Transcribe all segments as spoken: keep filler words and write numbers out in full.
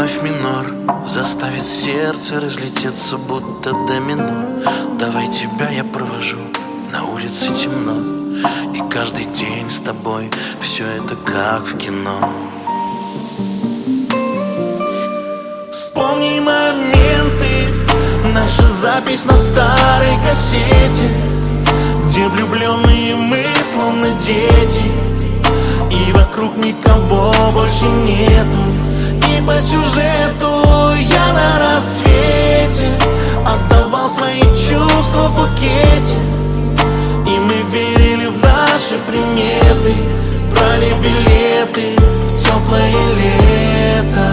Вновь минор заставит сердце разлететься, будто домино. Давай тебя я провожу, на улице темно, и каждый день с тобой все это как в кино. Вспомни моменты, наша запись на старой кассете, где влюбленные мы словно дети, и вокруг никого больше нету. И по сюжету я на рассвете отдавал свои чувства в букете, и мы верили в наши приметы, брали билеты в теплое лето.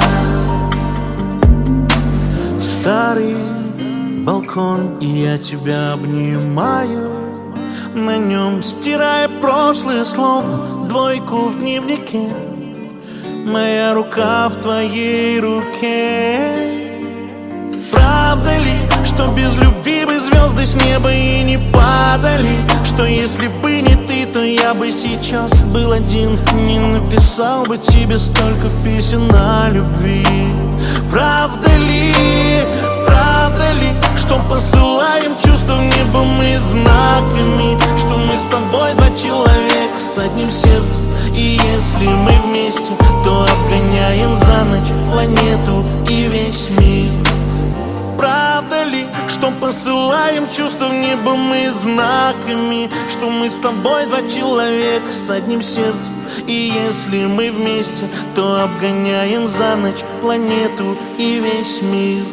Старый балкон, и я тебя обнимаю, на нем стирая прошлое, словно двойку в дневнике. Моя рука в твоей руке. Правда ли, что без любви бы звезды с неба и не падали? Что если бы не ты, то я бы сейчас был один, не написал бы тебе столько песен о любви? Правда ли, правда ли, что посылаем чувства в небо мы знаками? Что мы с тобой два человека с одним сердцем, и если мы вместе, то обгоняем за ночь планету и весь мир. Правда ли, что посылаем чувства в небо мы знаками? Что мы с тобой два человека с одним сердцем, и если мы вместе, то обгоняем за ночь планету и весь мир.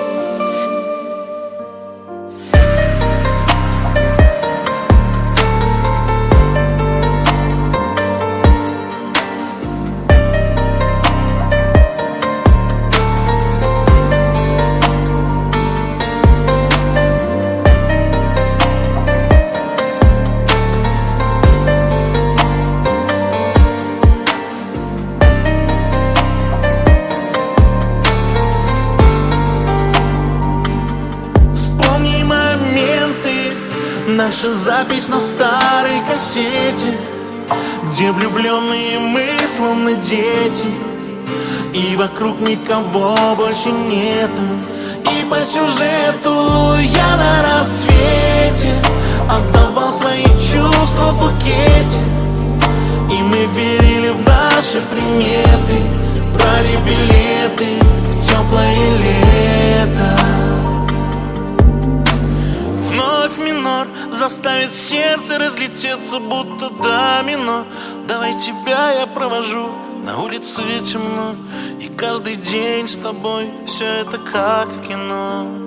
Наша запись на старой кассете, где влюбленные мы словно дети, и вокруг никого больше нету. И по сюжету я на рассвете отдавал свои чувства в букете, и мы верили в наши приметы, брали билеты в теплое лето. Вновь минор заставит сердце разлететься, будто домино. Давай тебя я провожу, на улице темно, и каждый день с тобой все это как в кино.